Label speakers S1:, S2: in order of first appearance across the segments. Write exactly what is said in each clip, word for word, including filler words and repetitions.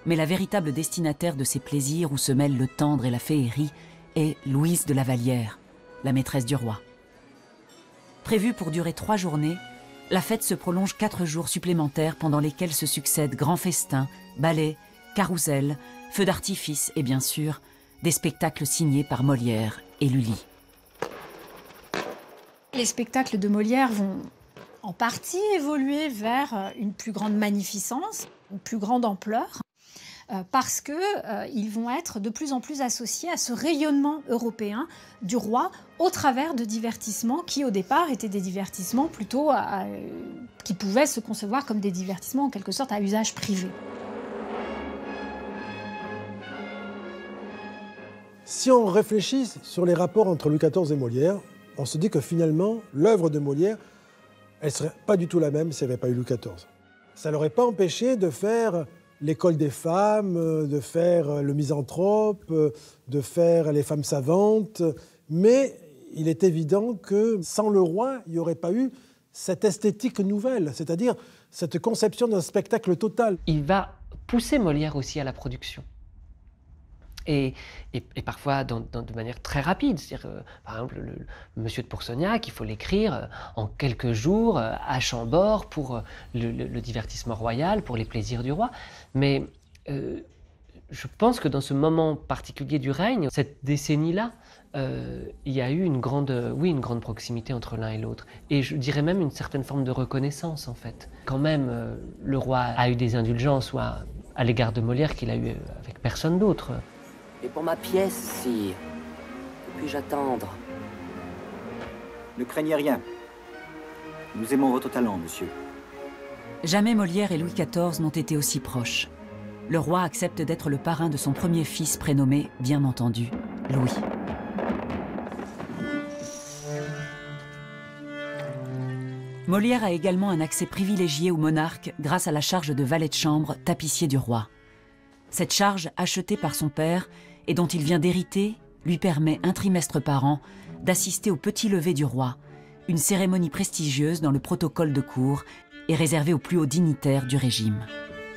S1: Mais la véritable destinataire de ces plaisirs où se mêlent le tendre et la féerie est Louise de la Vallière, la maîtresse du roi. Prévue pour durer trois journées, la fête se prolonge quatre jours supplémentaires pendant lesquels se succèdent grands festins, ballets, carousels, feux d'artifice et bien sûr, des spectacles signés par Molière et Lully.
S2: Les spectacles de Molière vont en partie évoluer vers une plus grande magnificence, une plus grande ampleur, euh, parce qu'ils euh, vont être de plus en plus associés à ce rayonnement européen du roi au travers de divertissements qui, au départ, étaient des divertissements plutôt à, euh, qui pouvaient se concevoir comme des divertissements en quelque sorte à usage privé.
S3: Si on réfléchit sur les rapports entre Louis quatorze et Molière, on se dit que finalement, l'œuvre de Molière, elle ne serait pas du tout la même s'il n'y avait pas eu Louis quatorze. Ça ne l'aurait pas empêché de faire l'école des femmes, de faire le misanthrope, de faire les femmes savantes, mais il est évident que sans le roi, il n'y aurait pas eu cette esthétique nouvelle, c'est-à-dire cette conception d'un spectacle total.
S4: Il va pousser Molière aussi à la production. Et, et, et parfois dans, dans, de manière très rapide. C'est-à-dire, euh, par exemple, le, le Monsieur de Pourceaugnac, il faut l'écrire euh, en quelques jours euh, à Chambord pour euh, le, le, le divertissement royal, pour les plaisirs du roi. Mais euh, je pense que dans ce moment particulier du règne, cette décennie-là, euh, il y a eu une grande, euh, oui, une grande proximité entre l'un et l'autre. Et je dirais même une certaine forme de reconnaissance, en fait. Quand même, euh, le roi a eu des indulgences ou à, à l'égard de Molière qu'il a eu avec personne d'autre.
S5: Et pour ma pièce, sire, que puis-je attendre?
S6: Ne craignez rien. Nous aimons votre talent, monsieur.
S1: Jamais Molière et Louis quatorze n'ont été aussi proches. Le roi accepte d'être le parrain de son premier fils prénommé, bien entendu, Louis. Molière a également un accès privilégié au monarque grâce à la charge de valet de chambre, tapissier du roi. Cette charge, achetée par son père et dont il vient d'hériter, lui permet un trimestre par an d'assister au petit lever du roi, une cérémonie prestigieuse dans le protocole de cour et réservée aux plus hauts dignitaires du régime.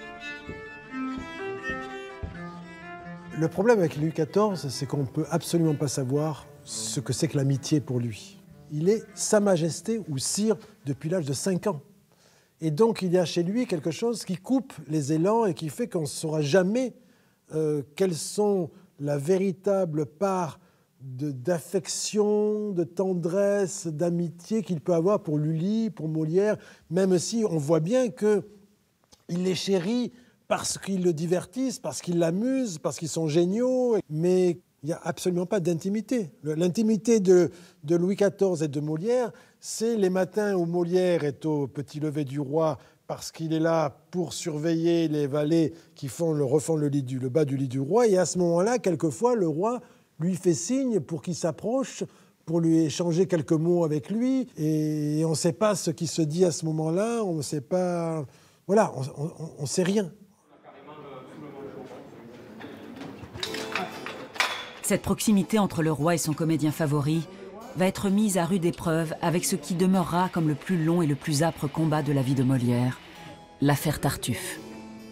S3: Le problème avec Louis quatorze, c'est qu'on ne peut absolument pas savoir ce que c'est que l'amitié pour lui. Il est Sa Majesté ou Sire depuis l'âge de cinq ans. Et donc, il y a chez lui quelque chose qui coupe les élans et qui fait qu'on ne saura jamais euh, quelles sont la véritable part d'affection, de, de tendresse, d'amitié qu'il peut avoir pour Lully, pour Molière, même si on voit bien qu'il les chérit parce qu'ils le divertissent, parce qu'ils l'amusent, parce qu'ils sont géniaux, mais il n'y a absolument pas d'intimité. L'intimité de, de Louis quatorze et de Molière, c'est les matins où Molière est au petit lever du roi parce qu'il est là pour surveiller les valets qui font le, refont le, lit du, le bas du lit du roi. Et à ce moment-là, quelquefois, le roi lui fait signe pour qu'il s'approche, pour lui échanger quelques mots avec lui. Et on ne sait pas ce qui se dit à ce moment-là, on ne sait pas... Voilà, on ne sait rien.
S1: Cette proximité entre le roi et son comédien favori va être mise à rude épreuve avec ce qui demeurera comme le plus long et le plus âpre combat de la vie de Molière, l'affaire Tartuffe.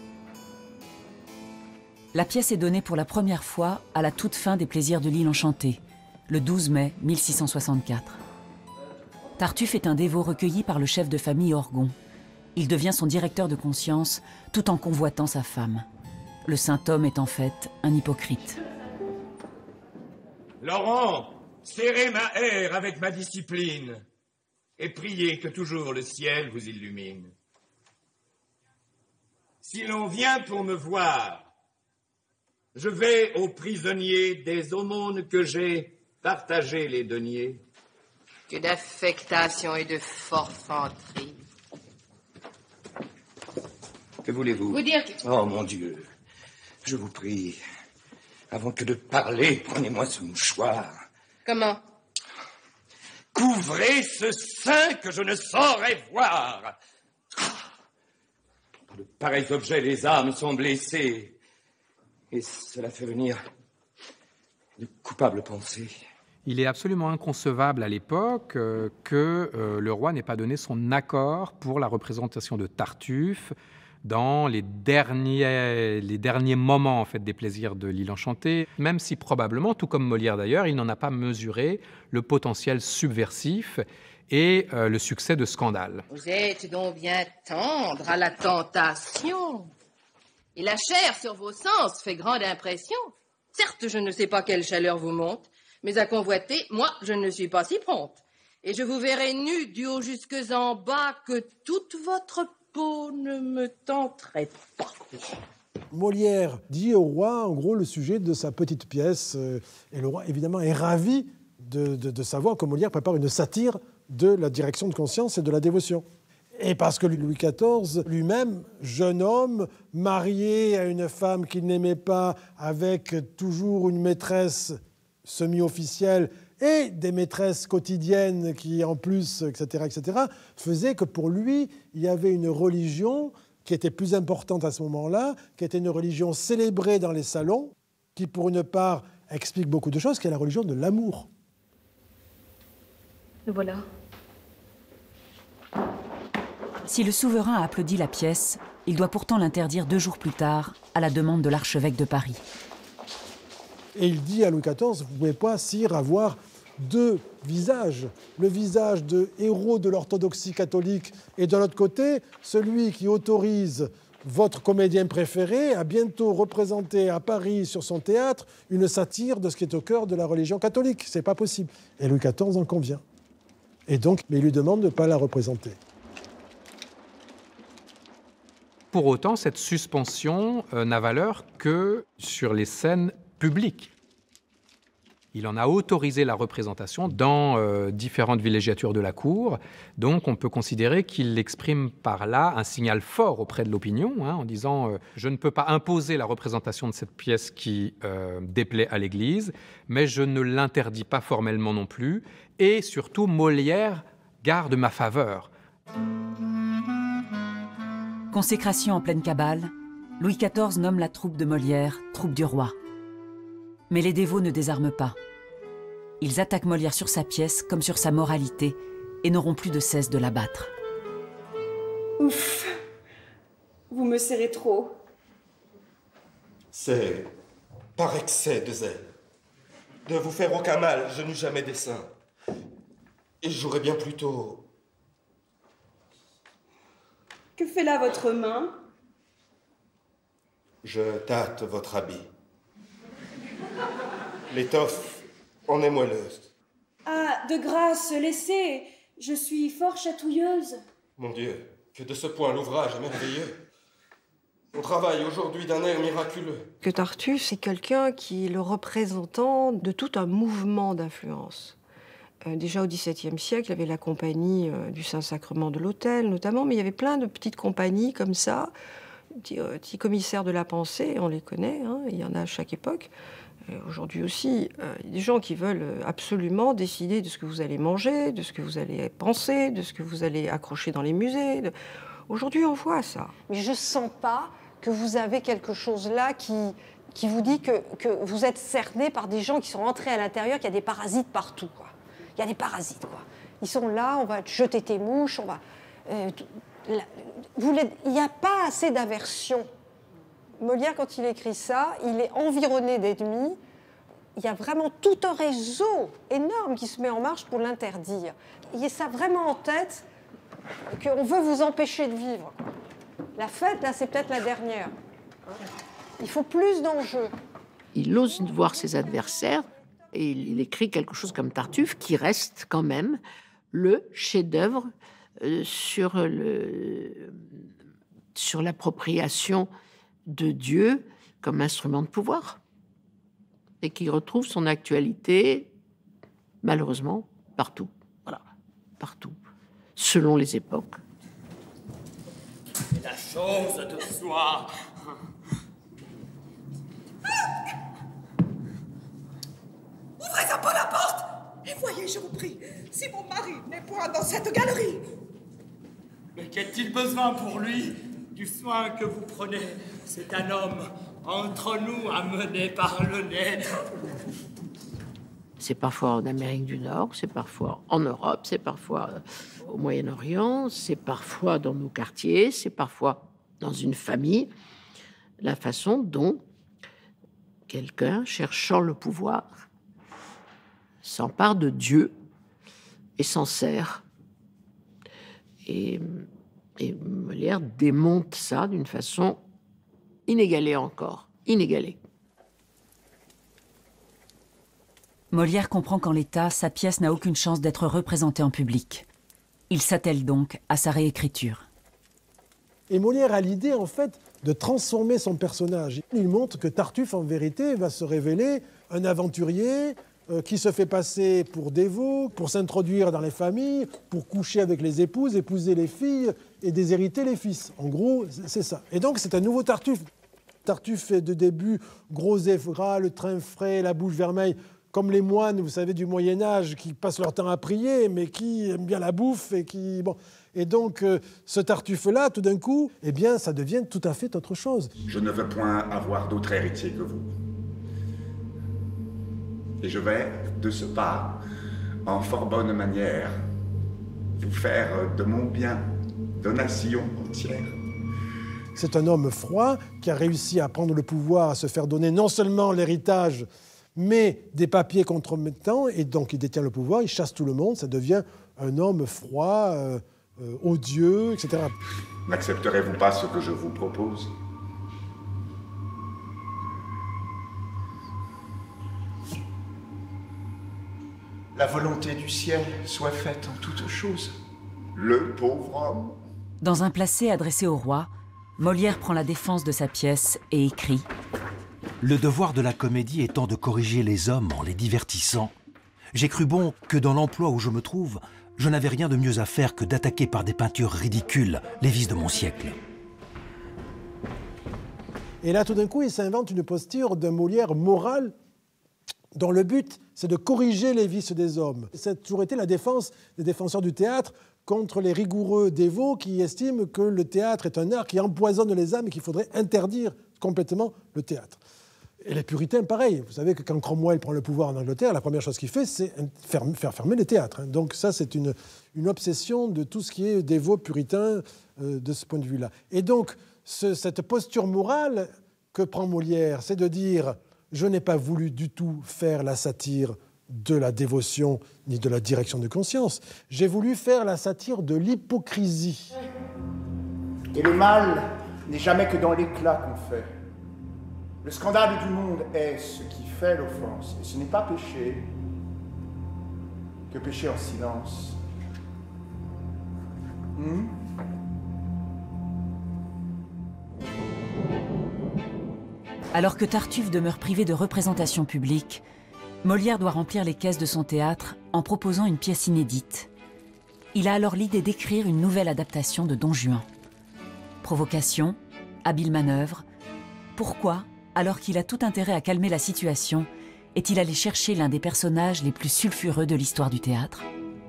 S1: La pièce est donnée pour la première fois à la toute fin des Plaisirs de l'Île Enchantée, le douze mai mille six cent soixante-quatre. Tartuffe est un dévot recueilli par le chef de famille Orgon. Il devient son directeur de conscience tout en convoitant sa femme. Le saint homme est en fait un hypocrite.
S7: Laurent, serrez ma haire avec ma discipline et priez que toujours le ciel vous illumine. Si l'on vient pour me voir, je vais aux prisonniers des aumônes que j'ai partagé les deniers.
S8: Que d'affectation et de forfanterie.
S7: Que voulez-vous?
S8: Vous dire que...
S7: Oh mon Dieu, je vous prie, avant que de parler, prenez-moi ce mouchoir.
S8: Comment?
S7: Couvrez ce sein que je ne saurais voir. Par de pareils objets, les âmes sont blessées. Et cela fait venir de coupables pensées.
S9: Il est absolument inconcevable à l'époque euh, que euh, le roi n'ait pas donné son accord pour la représentation de Tartuffe dans les derniers, les derniers moments en fait, des plaisirs de l'île enchantée, même si probablement, tout comme Molière d'ailleurs, il n'en a pas mesuré le potentiel subversif et euh, le succès de Scandale.
S8: Vous êtes donc bien tendre à la tentation. Et la chair sur vos sens fait grande impression. Certes, je ne sais pas quelle chaleur vous monte, mais à convoiter, moi, je ne suis pas si prompte. Et je vous verrai nu du haut jusque en bas que toute votre peau ne me tenterait pas.
S3: Molière dit au roi, en gros, le sujet de sa petite pièce. Euh, et le roi, évidemment, est ravi de, de, de savoir que Molière prépare une satire de la direction de conscience et de la dévotion. Et parce que Louis quatorze lui-même, jeune homme, marié à une femme qu'il n'aimait pas, avec toujours une maîtresse semi-officielle et des maîtresses quotidiennes qui, en plus, et cetera, et cetera, faisait que pour lui, il y avait une religion qui était plus importante à ce moment-là, qui était une religion célébrée dans les salons, qui, pour une part, explique beaucoup de choses, qui est la religion de l'amour.
S10: Le voilà.
S1: Si le souverain a applaudi la pièce, il doit pourtant l'interdire deux jours plus tard, à la demande de l'archevêque de Paris.
S3: Et il dit à Louis quatorze, vous ne pouvez pas, sire, avoir deux visages. Le visage de héros de l'orthodoxie catholique et de l'autre côté, celui qui autorise votre comédien préféré à bientôt représenter à Paris, sur son théâtre, une satire de ce qui est au cœur de la religion catholique. Ce n'est pas possible. Et Louis quatorze en convient. Et donc, il lui demande de ne pas la représenter.
S9: Pour autant, cette suspension euh, n'a valeur que sur les scènes publiques. Il en a autorisé la représentation dans euh, différentes villégiatures de la cour. Donc, on peut considérer qu'il exprime par là un signal fort auprès de l'opinion, hein, en disant euh, « je ne peux pas imposer la représentation de cette pièce qui euh, déplaît à l'Église, mais je ne l'interdis pas formellement non plus. Et surtout, Molière garde ma faveur. »
S1: Consécration en pleine cabale, Louis quatorze nomme la troupe de Molière troupe du roi. Mais les dévots ne désarment pas. Ils attaquent Molière sur sa pièce comme sur sa moralité et n'auront plus de cesse de l'abattre.
S10: Ouf, vous me serrez trop.
S11: C'est par excès de zèle. De vous faire aucun mal, je n'eus jamais dessein. Et j'aurais bien plutôt...
S10: Que fait là votre main?
S11: Je tâte votre habit. L'étoffe en est moelleuse.
S10: Ah, de grâce, laissez. Je suis fort chatouilleuse.
S11: Mon Dieu, que de ce point l'ouvrage est merveilleux. On travaille aujourd'hui d'un air miraculeux.
S12: Que Tartuffe, c'est quelqu'un qui est le représentant de tout un mouvement d'influence. Euh, déjà au dix-septième siècle, il y avait la compagnie euh, du Saint-Sacrement de l'Autel, notamment, mais il y avait plein de petites compagnies comme ça, petits, euh, petits commissaires de la pensée, on les connaît, hein, il y en a à chaque époque. Euh, aujourd'hui aussi, euh, il y a des gens qui veulent absolument décider de ce que vous allez manger, de ce que vous allez penser, de ce que vous allez accrocher dans les musées. De... Aujourd'hui, on voit ça.
S13: Mais je ne sens pas que vous avez quelque chose là qui, qui vous dit que, que vous êtes cerné par des gens qui sont entrés à l'intérieur, qu'il y a des parasites partout, quoi. Il y a des parasites, quoi. Ils sont là, on va te jeter tes mouches, on va... Euh, la, vous les, il n'y a pas assez d'aversion. Molière, quand il écrit ça, il est environné d'ennemis. Il y a vraiment tout un réseau énorme qui se met en marche pour l'interdire. Il y a ça vraiment en tête, qu'on veut vous empêcher de vivre. La fête, là, c'est peut-être la dernière. Il faut plus d'enjeux.
S14: Il ose voir ses adversaires et il écrit quelque chose comme Tartuffe qui reste quand même le chef-d'œuvre euh, sur, le, sur l'appropriation de Dieu comme instrument de pouvoir et qui retrouve son actualité, malheureusement, partout. Voilà, partout, selon les époques.
S15: C'est la chose de soi.
S16: Ouvrez un peu la porte et voyez, je vous prie, si mon mari n'est point dans cette galerie.
S15: Mais qu'a-t-il besoin pour lui du soin que vous prenez? C'est un homme entre nous amené par le nez.
S14: C'est parfois en Amérique du Nord, c'est parfois en Europe, c'est parfois au Moyen-Orient, c'est parfois dans nos quartiers, c'est parfois dans une famille, la façon dont quelqu'un, cherchant le pouvoir, s'empare de Dieu et s'en sert. Et, et Molière démonte ça d'une façon inégalée encore, inégalée.
S1: Molière comprend qu'en l'état, sa pièce n'a aucune chance d'être représentée en public. Il s'attelle donc à sa réécriture.
S3: Et Molière a l'idée, en fait, de transformer son personnage. Il montre que Tartuffe, en vérité, va se révéler un aventurier euh, qui se fait passer pour dévot, pour s'introduire dans les familles, pour coucher avec les épouses, épouser les filles et déshériter les fils. En gros, c'est ça. Et donc, c'est un nouveau Tartuffe. Tartuffe est de début gros et gras, le train frais, la bouche vermeille, comme les moines, vous savez, du Moyen-Âge, qui passent leur temps à prier, mais qui aiment bien la bouffe et qui... Bon. Et donc, euh, ce Tartuffe-là, tout d'un coup, eh bien, ça devient tout à fait autre chose.
S17: Je ne veux point avoir d'autre héritier que vous. Et je vais, de ce pas, en fort bonne manière, vous faire de mon bien donation entière.
S3: C'est un homme froid qui a réussi à prendre le pouvoir, à se faire donner non seulement l'héritage, mais des papiers compromettants, et donc il détient le pouvoir, il chasse tout le monde, ça devient un homme froid, euh, euh, odieux, et cetera.
S17: N'accepterez-vous pas ce que je vous propose? La volonté du ciel soit faite en toutes choses. Le pauvre homme.
S1: Dans un placé adressé au roi, Molière prend la défense de sa pièce et écrit «
S18: Le devoir de la comédie étant de corriger les hommes en les divertissant, j'ai cru bon que dans l'emploi où je me trouve, je n'avais rien de mieux à faire que d'attaquer par des peintures ridicules les vices de mon siècle. »
S3: Et là, tout d'un coup, il s'invente une posture d'un Molière moral dont le but, c'est de corriger les vices des hommes. Ça a toujours été la défense des défenseurs du théâtre contre les rigoureux dévots qui estiment que le théâtre est un art qui empoisonne les âmes et qu'il faudrait interdire complètement le théâtre. Et les puritains, pareil. Vous savez que quand Cromwell prend le pouvoir en Angleterre, la première chose qu'il fait, c'est faire, faire fermer les théâtres. Donc ça, c'est une, une obsession de tout ce qui est dévot puritain euh, de ce point de vue-là. Et donc, ce, cette posture morale que prend Molière, c'est de dire « je n'ai pas voulu du tout faire la satire de la dévotion ni de la direction de conscience. J'ai voulu faire la satire de l'hypocrisie. »
S19: Et le mal n'est jamais que dans l'éclat qu'on fait. Le scandale du monde est ce qui fait l'offense. Et ce n'est pas pécher que pécher en silence. Hmm?
S1: Alors que Tartuffe demeure privé de représentation publique, Molière doit remplir les caisses de son théâtre en proposant une pièce inédite. Il a alors l'idée d'écrire une nouvelle adaptation de Don Juan. Provocation, habile manœuvre. Pourquoi, alors qu'il a tout intérêt à calmer la situation, est-il allé chercher l'un des personnages les plus sulfureux de l'histoire du théâtre?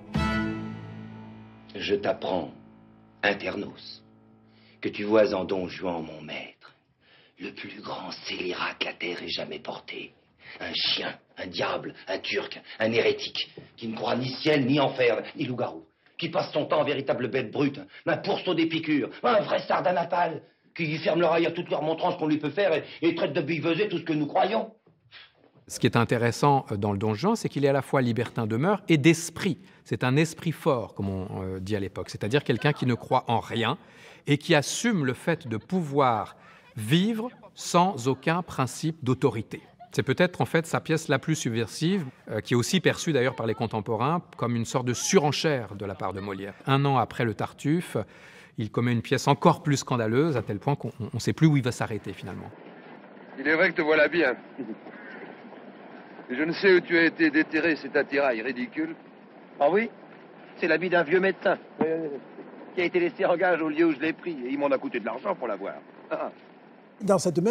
S20: Je t'apprends, Internos, que tu vois en Don Juan mon maître le plus grand scélérat que la terre ait jamais porté. Un chien, un diable, un turc, un hérétique, qui ne croit ni ciel, ni enfer, ni loup-garou, qui passe son temps en véritable bête brute, un pourceau des piqûres, un vrai sardanatal, qui ferme l'oreille à toute leur montrance qu'on lui peut faire et, et traite de billevesée tout ce que nous croyons.
S9: Ce qui est intéressant dans le Don Juan, c'est qu'il est à la fois libertin de mœurs et d'esprit. C'est un esprit fort, comme on euh, dit à l'époque, c'est-à-dire quelqu'un qui ne croit en rien et qui assume le fait de pouvoir vivre sans aucun principe d'autorité. C'est peut-être en fait sa pièce la plus subversive, euh, qui est aussi perçue d'ailleurs par les contemporains comme une sorte de surenchère de la part de Molière. Un an après le Tartuffe, il commet une pièce encore plus scandaleuse, à tel point qu'on ne sait plus où il va s'arrêter finalement.
S21: Il est vrai que te voilà bien. Je ne sais où tu as été déterré, cet attirail ridicule.
S22: Ah oui? C'est l'habit d'un vieux médecin qui a été laissé en gage au lieu où je l'ai pris. Et il m'en a coûté de l'argent pour l'avoir. Ah.
S3: Dans cette même